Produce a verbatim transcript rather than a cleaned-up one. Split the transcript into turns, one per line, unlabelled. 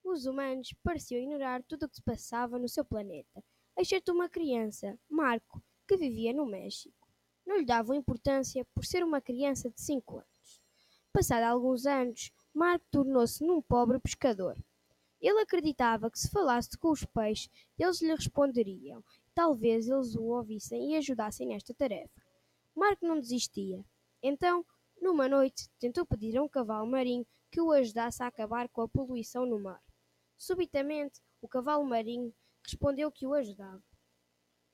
Os humanos pareciam ignorar tudo o que se passava no seu planeta, exceto uma criança, Marco, que vivia no México. Não lhe davam importância por ser uma criança de cinco anos. Passado alguns anos, Marco tornou-se num pobre pescador. Ele acreditava que se falasse com os peixes, eles lhe responderiam. Talvez eles o ouvissem e ajudassem nesta tarefa. Marco não desistia. Então, numa noite, tentou pedir a um cavalo marinho que o ajudasse a acabar com a poluição no mar. Subitamente, o cavalo marinho respondeu que o ajudava.